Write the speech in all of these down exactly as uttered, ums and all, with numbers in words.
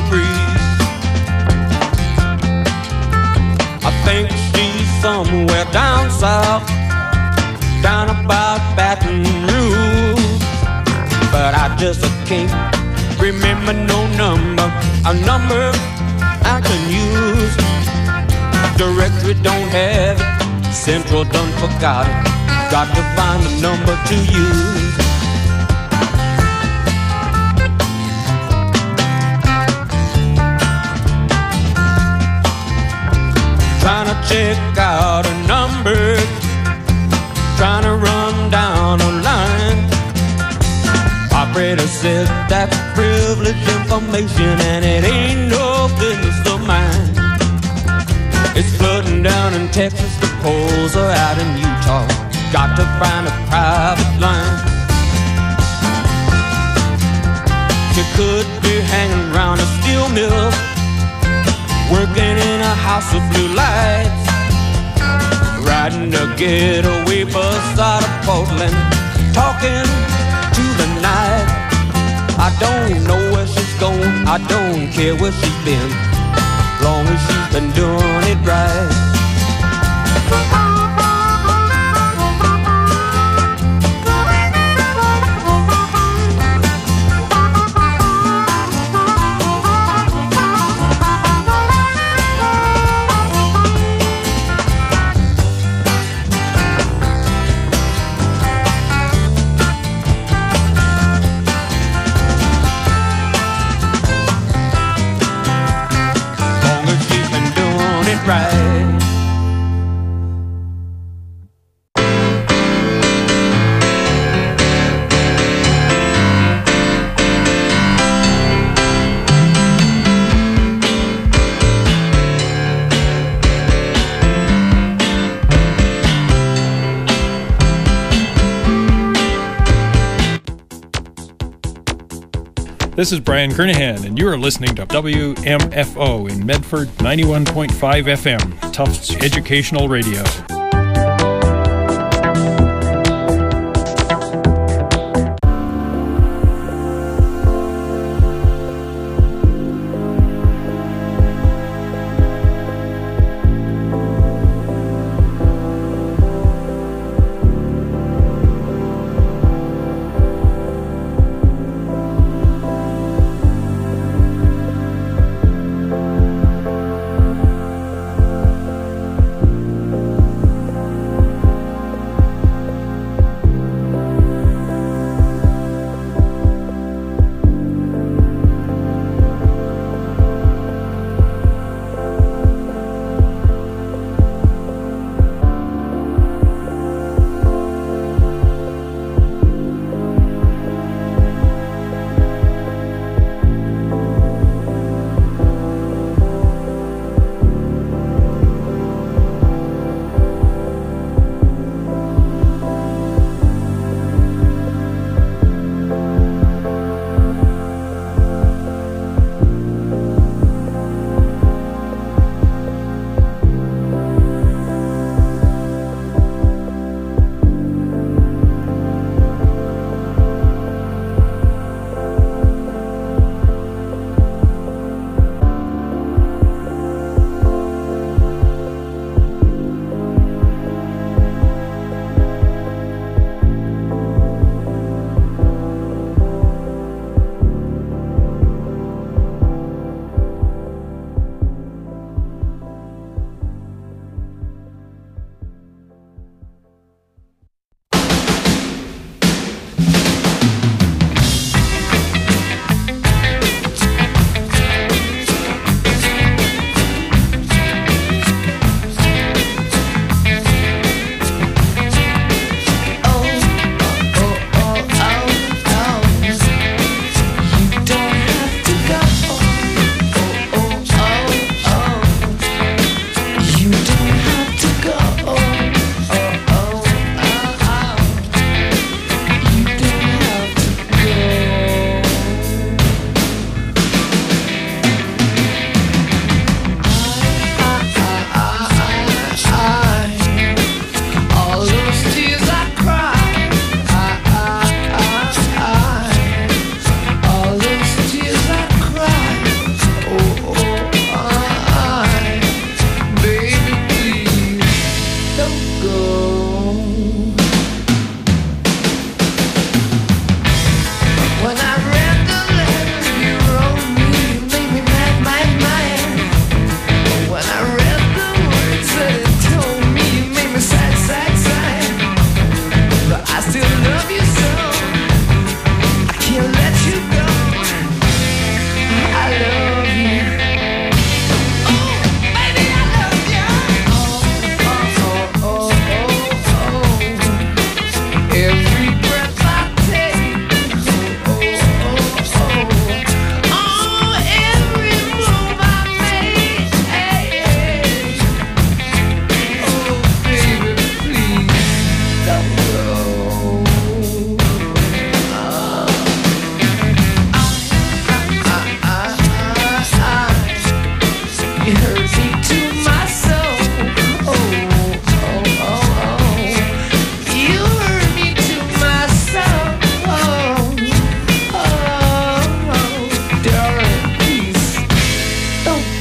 breeze. I think she's somewhere down south, down about Baton Rouge, but I just can't remember no number, a number I can use. Directory don't have it, Central done forgot it, got to find a number to use. Trying to check out a number, trying to run down a line. Operator said that's privileged information and it ain't no business of mine. It's flooding down in Texas, the poles are out in Utah. Got to find a private line. She could be hanging around a steel mill, working in a house of blue lights, riding a getaway bus out of Portland, talking to the night. I don't know where she's going, I don't care where she's been, long as she's been doing it right. Right. This is Brian Kernahan, and you are listening to W M F O in Medford, ninety-one point five F M, Tufts Educational Radio.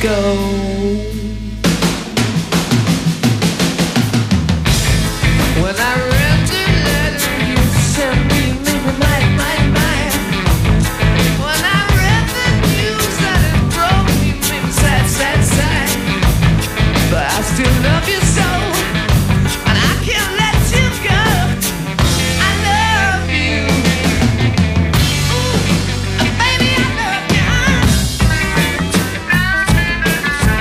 Baby, I love you.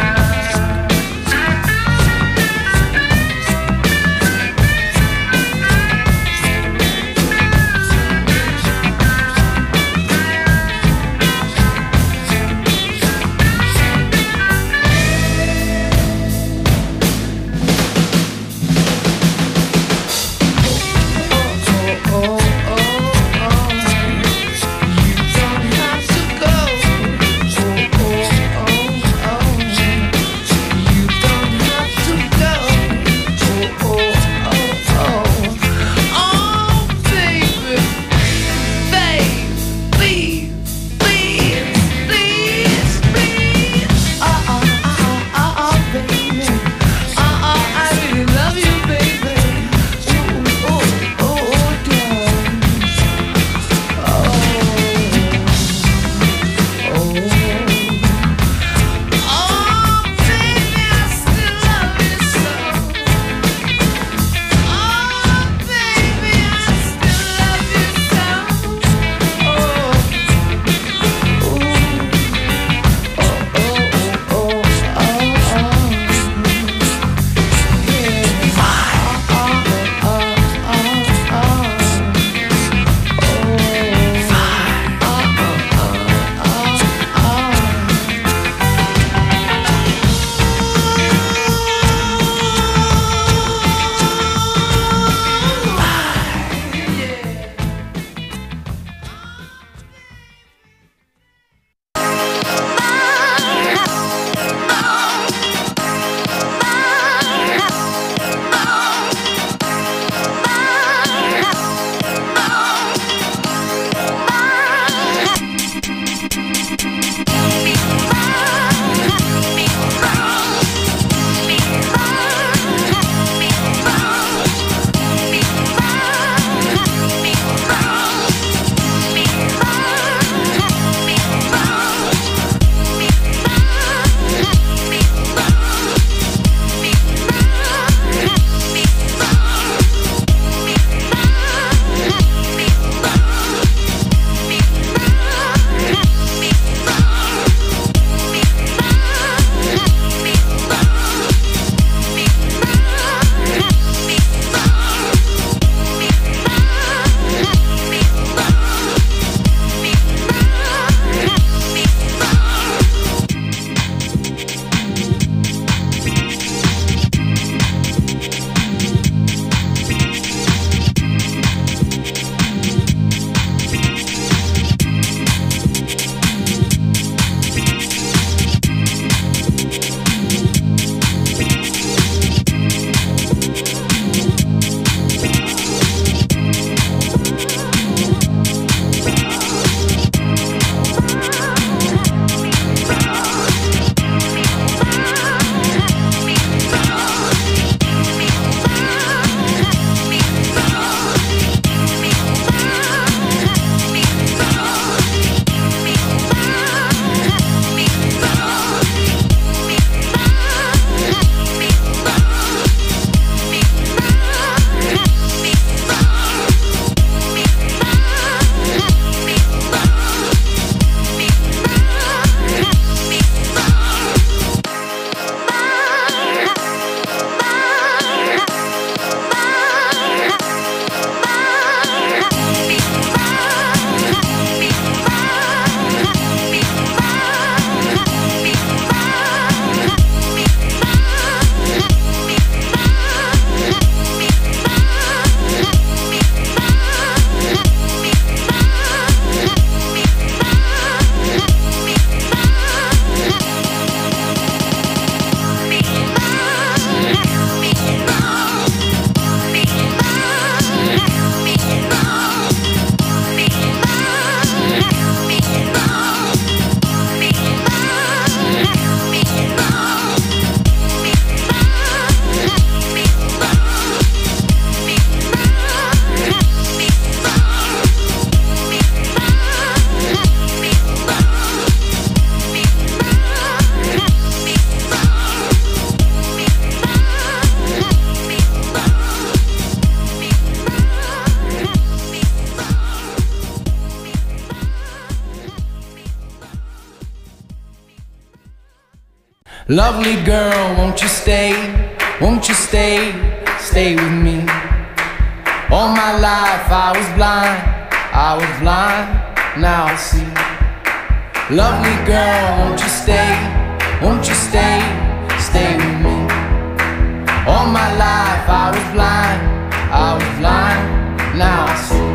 Lovely girl, won't you stay, won't you stay, stay with me. All my life I was blind, I was blind, now I see. Lovely girl, won't you stay, won't you stay, stay with me. All my life I was blind, I was blind, now I see.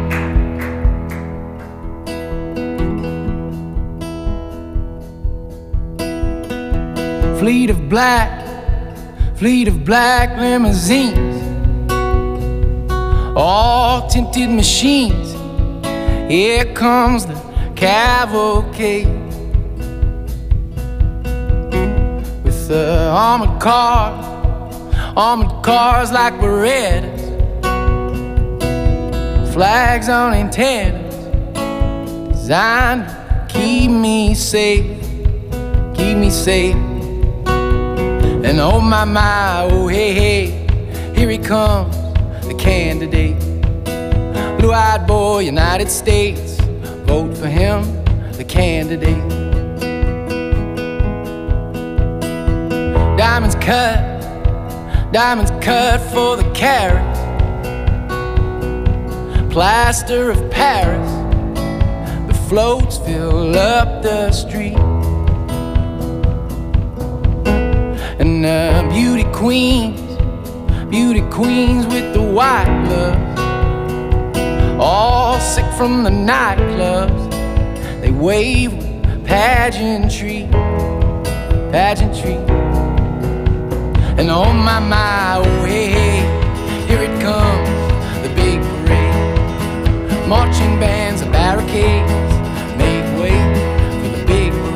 Fleet of black, fleet of black limousines, all tinted machines. Here comes the cavalcade with the armored cars, armored cars like Berettas, flags on antennas, designed to keep me safe, keep me safe. And oh my, my, oh hey, hey, here he comes, the candidate. Blue-eyed boy, United States, vote for him, the candidate. Diamonds cut, diamonds cut for the carats, plaster of Paris, the floats fill up the street. And uh, beauty queens, beauty queens with the white gloves, all sick from the nightclubs. They wave with pageantry, pageantry. And oh my, my, oh hey, hey, here it comes, the big parade. Marching bands and barricades make way for the big parade.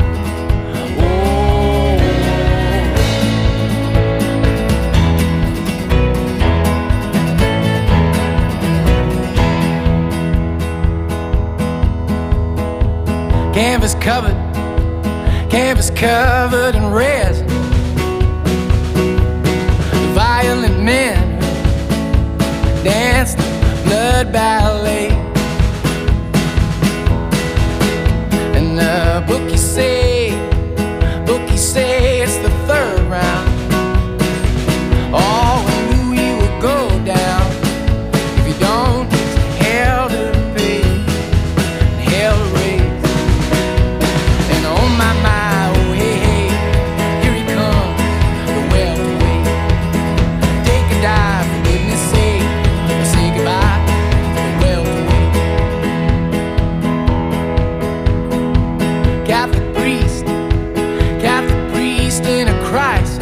Canvas covered, canvas covered in resin. The violent men dance the blood ballet. And the bookies say, bookies say it's the third round. Oh, we knew we would go down. If you don't, it's hell to pay, hell to raise. My, my, oh hey, hey, here he comes, the welterweight. Take a dive, for goodness sake, or say goodbye to the welterweight. Catholic priest, Catholic priest in a crisis,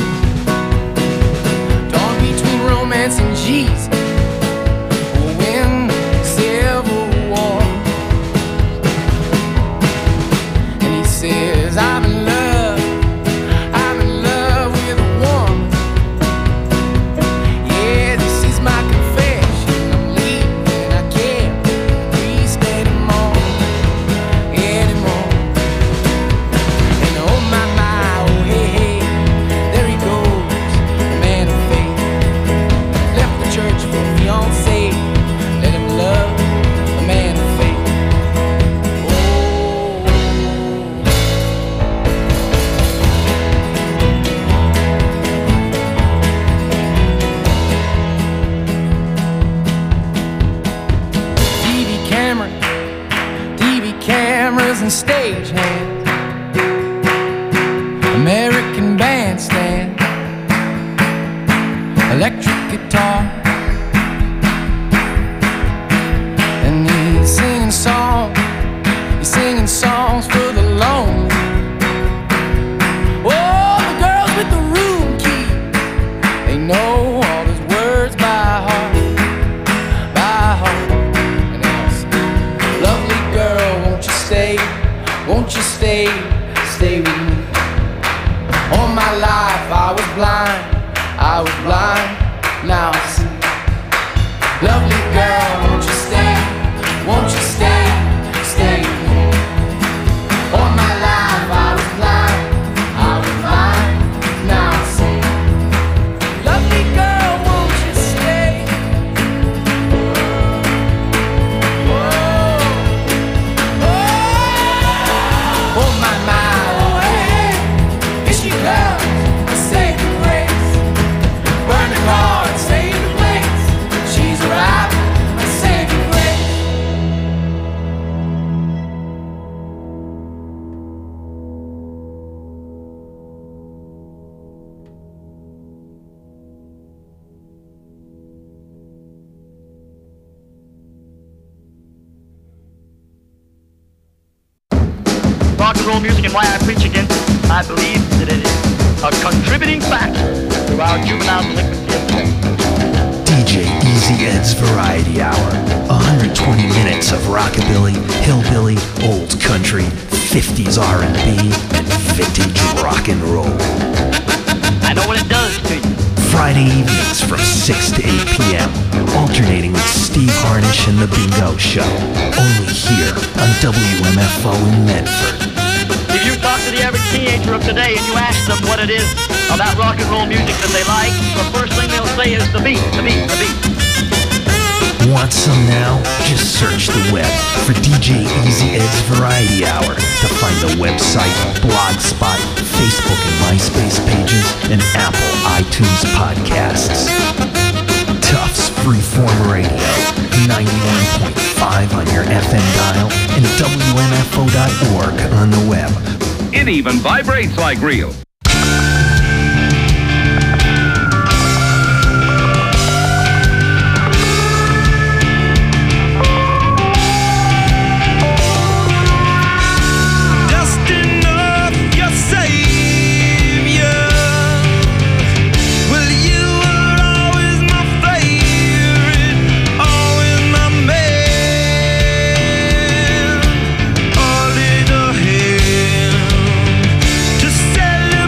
torn between romance and Jesus, will win the Civil War. And he says, I'm in love, I'm in love with a woman. Yeah, this is my confession, I'm leaving, I can't be a priest anymore, anymore. And oh my, my, oh hey, hey, there he goes, the man of faith. Left the church for a fiancé, let him love the man of faith. Cameras and stagehands, American bandstand, electric guitar, and he's singing songs, he's singing songs for the lonely. Oh, the girls with the room key, they know all his words by heart, by heart. And they'll say, lovely girl, won't you stay, won't you stay, stay with me. All my life I was blind, I was blind, now I see. Lovely girl, won't you stay, won't you stay, stay with me. All my life I was blind, I was blind, now I see. Lovely girl, won't you stay. Oh, oh my, my, oh hey, here she comes. and roll music and why I preach against it. I believe that it is a contributing factor to our juvenile delinquency of today. D J Easy Ed's Variety Hour. one hundred twenty minutes of rockabilly, hillbilly, old country, fifties R and B, and vintage rock and roll. I know what it does to you. Friday evenings from six to eight p.m. Alternating with Steve Harnish and The Bingo Show. Only here on W M F O in Medford. If you talk to the average teenager of today and you ask them what it is about rock and roll music that they like, the first thing they'll say is the beat, the beat, the beat. Want some now? Just search the web for D J Easy Ed's Variety Hour to find the website, Blogspot, Facebook and MySpace pages, and Apple iTunes podcasts. Tufts Freeform Radio, ninety-one point five on your F M dial, and W M F O dot org on the web. It even vibrates like real. Celebrate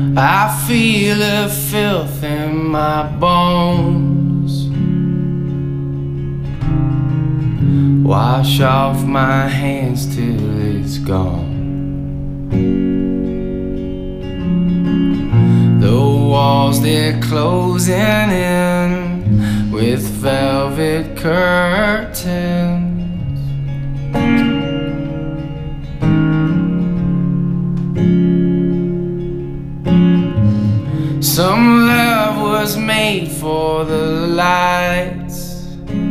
I feel the filth in my bones. Wash off my hands till it's gone. The walls, they're closing in with velvet curtains. Some love was made for the lights.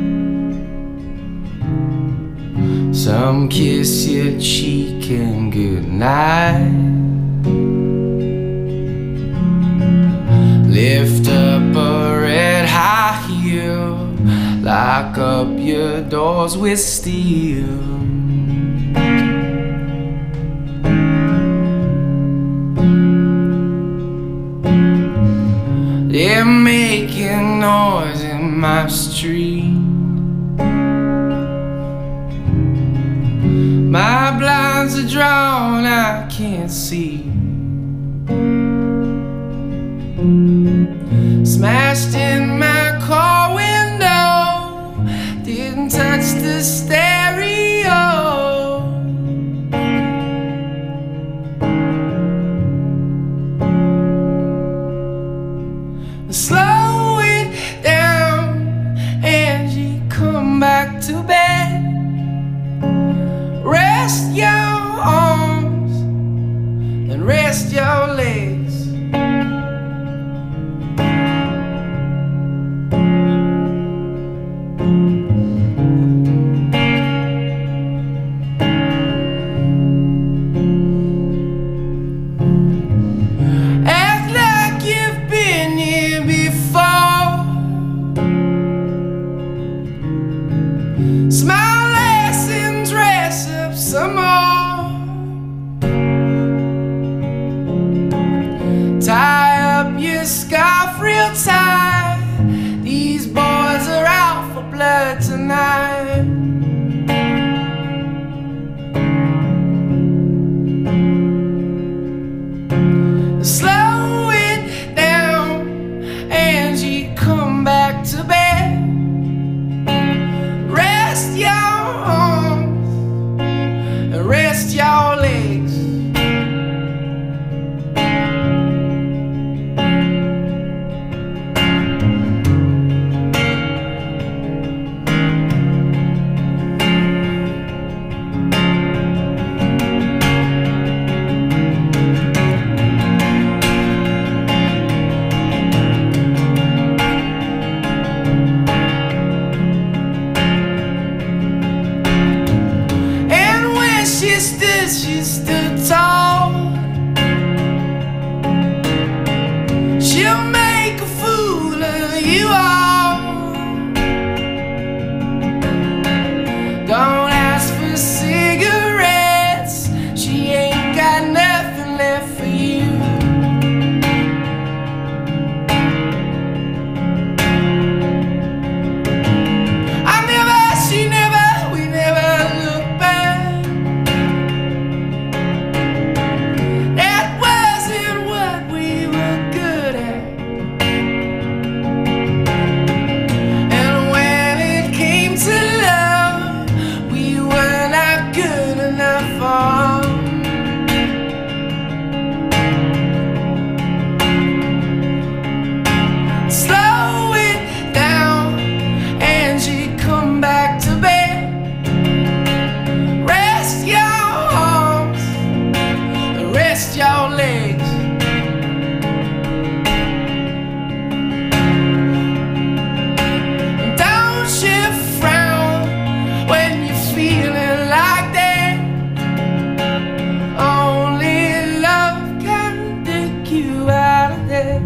Some kiss your cheek and goodnight. Lift up a red high heel, lock up your doors with steel. They're making noise in my street. My blinds are drawn, I can't see. Smashed in my car window, didn't touch the stereo. Slow it down, Angie, come back to bed. Rest your arms and rest your legs. Smile less and dress up some more. Tie up your scarf real tight. These boys are out for blood tonight. Slow it down, Angie, come back to bed. Rest your arms and rest your legs. She stood, she stood tall. She'll make a fool of you all. Don't ask for cigarettes, she ain't got nothing left for you. I never, she never, we never looked back. Slow it down, Angie, come back to bed. Rest your arms, rest your legs. Don't you frown when you're feeling like that. Only love can take you out of there.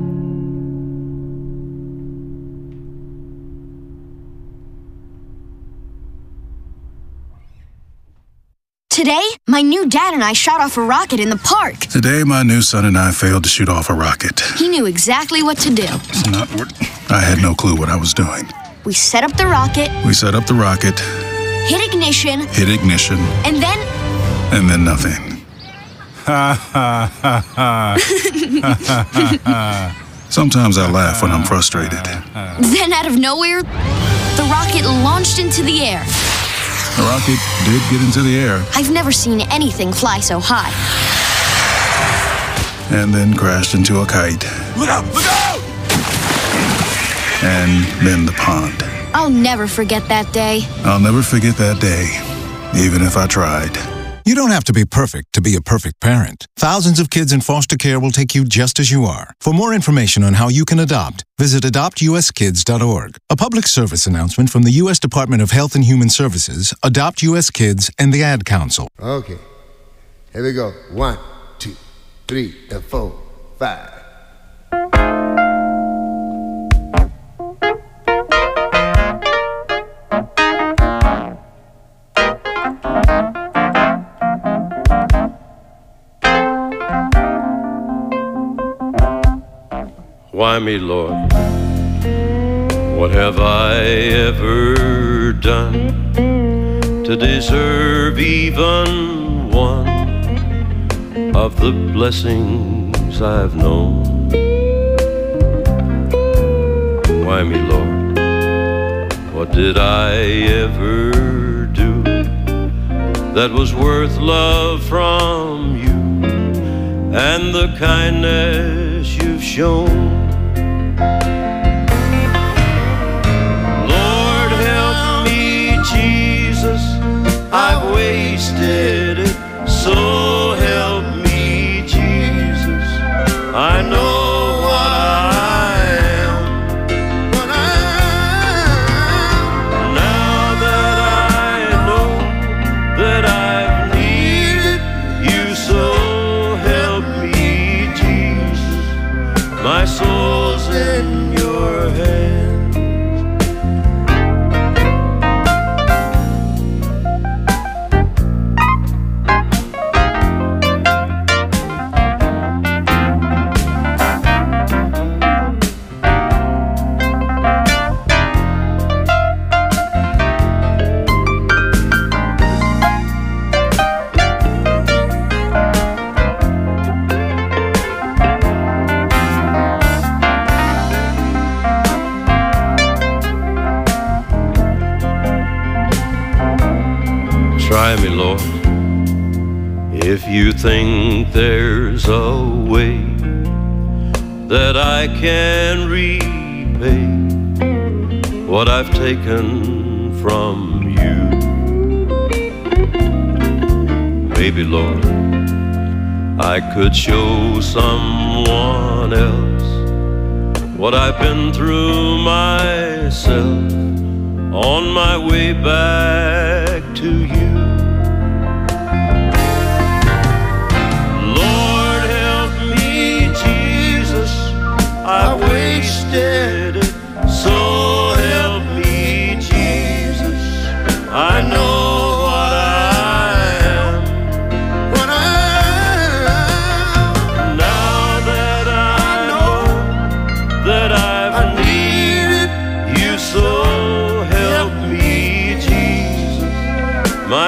Today, my new dad and I shot off a rocket in the park. Today, my new son and I failed to shoot off a rocket. He knew exactly what to do. It's not what I had no clue what I was doing. We set up the rocket. We set up the rocket. Hit ignition. Hit ignition. And then... And then nothing. Sometimes I laugh when I'm frustrated. Then out of nowhere, the rocket launched into the air. The rocket did get into the air. I've never seen anything fly so high. And then crashed into a kite. Look out! Look out! And then the pond. I'll never forget that day. I'll never forget that day, even if I tried. You don't have to be perfect to be a perfect parent. Thousands of kids in foster care will take you just as you are. For more information on how you can adopt, visit adopt u s kids dot org. A public service announcement from the U S Department of Health and Human Services, Adopt U S Kids, and the Ad Council. Okay, here we go. One, two, three, and four, five. Why me, Lord? What have I ever done to deserve even one of the blessings I've known? Why me, Lord? What did I ever do that was worth love from you and the kindness you've shown? Lord, help me, Jesus, I've wasted it. So help me, Jesus, I know what I am. What I am. Now that I know that I've needed you, so help me, Jesus, my soul's in your hands. Try me, Lord, if you think there's a way that I can repay what I've taken from you. Maybe, Lord, I could show someone else what I've been through myself on my way back to you. I wasted it, so help me, Jesus, I know what I am, what I am. Now that I know that I've needed you, so help me, Jesus, my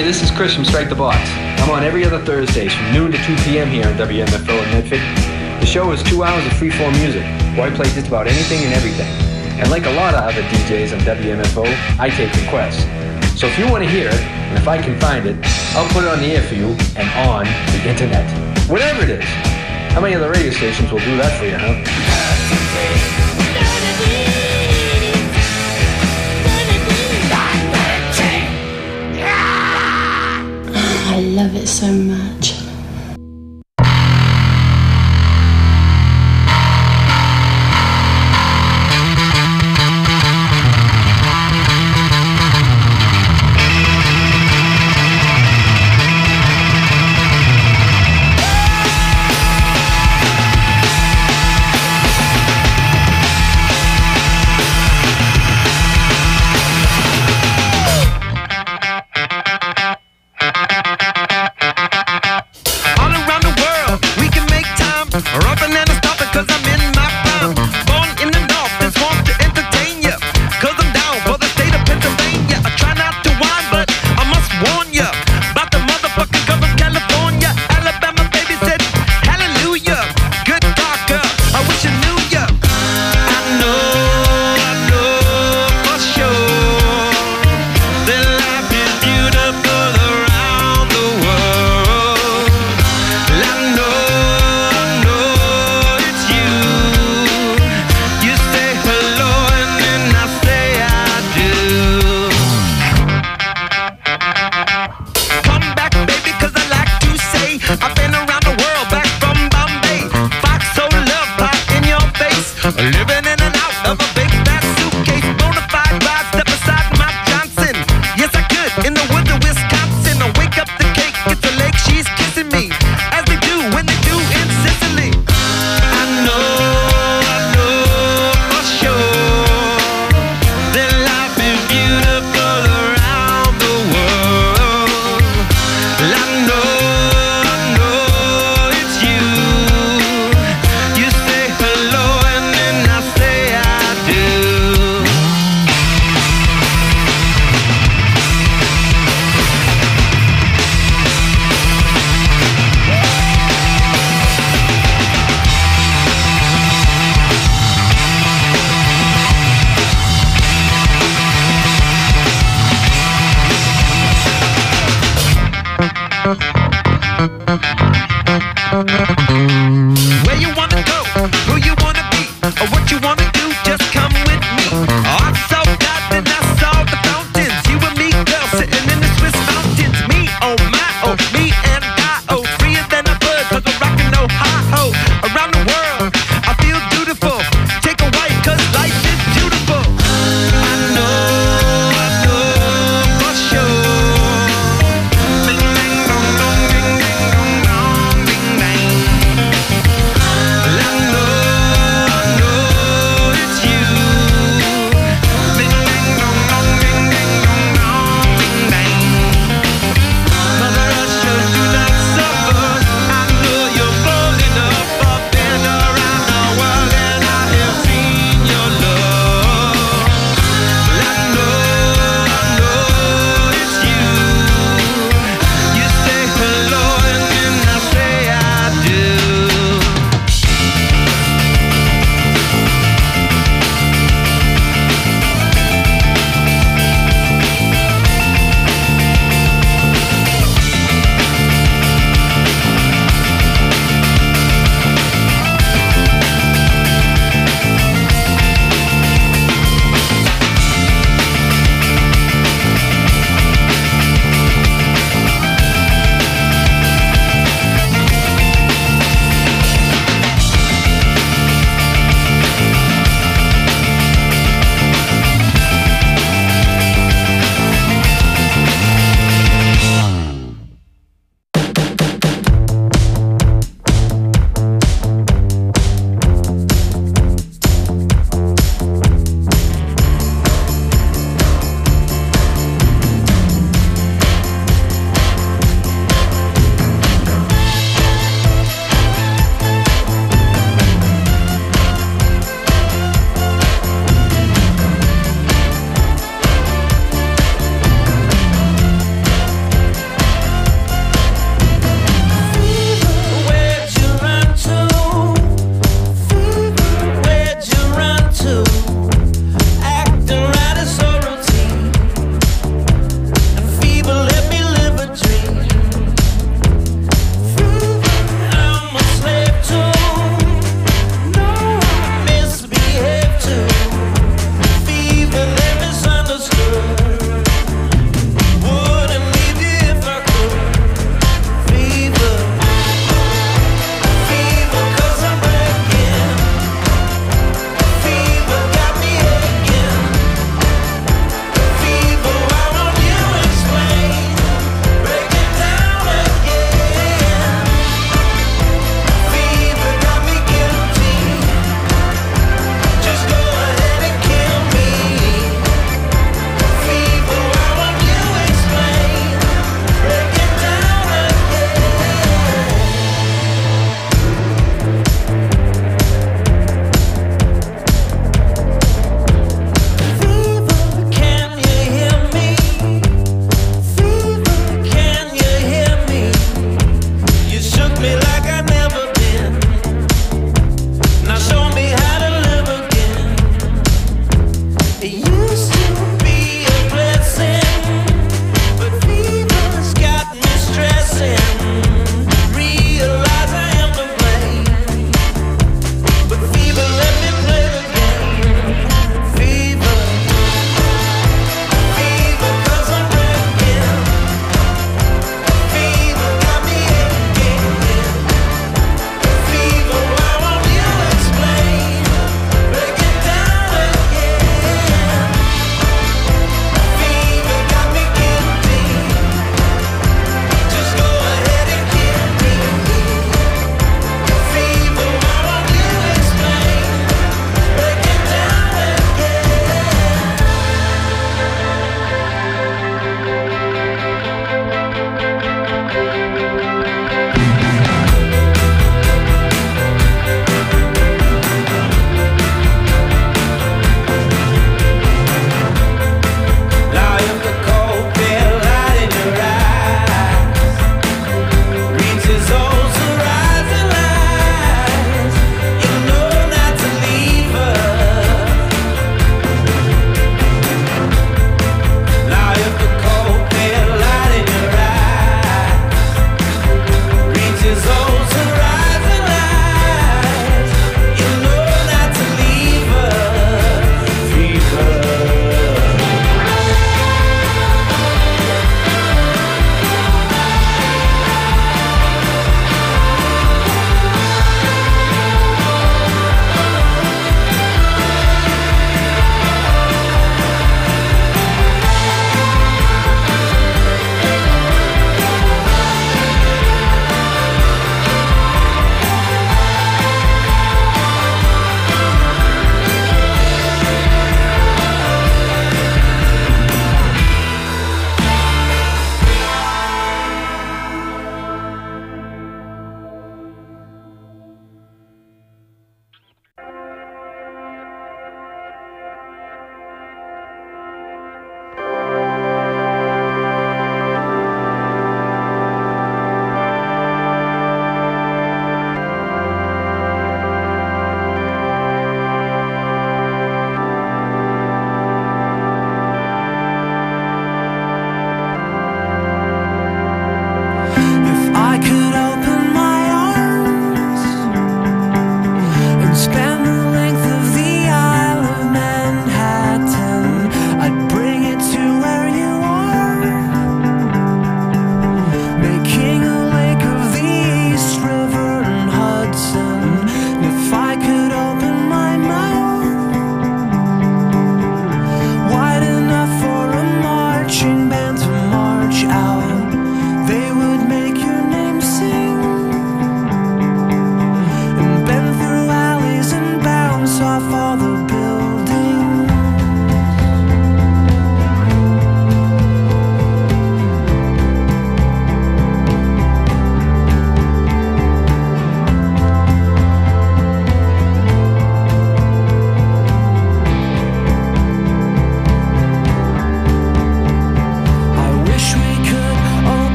Hey, this is Chris from Strike the Box. I'm on every other Thursdays from noon to two p.m. here on W M F O in Medford. The show is two hours of freeform music, where I play just about anything and everything. And like a lot of other D Js on W M F O, I take requests. So if you want to hear it, and if I can find it, I'll put it on the air for you and on the internet. Whatever it is. How many other radio stations will do that for you, huh? I love it so much.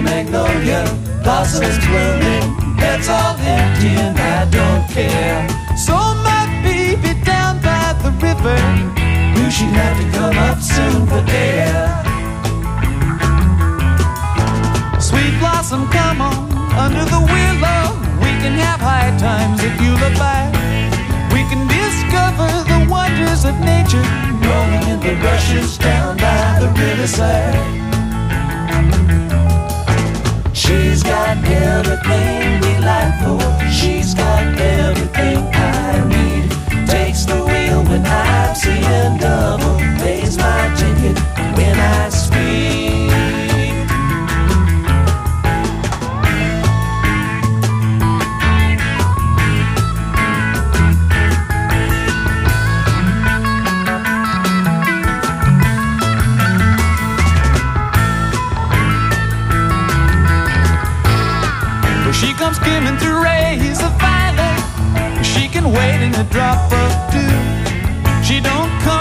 magnolia, blossoms blooming, that's all empty and I don't care. So my baby down by the river knew she'd have to come up soon for air. Sweet blossom, come on, under the willow, we can have high times if you look back. We can discover the wonders of nature, rolling in the rushes down by the riverside. She's got everything delightful, she's got everything I need. Takes the wheel when I'm seeing double, pays my ticket when I speak. She comes skimming through rays of violet, she can wait in a drop of dew. She don't come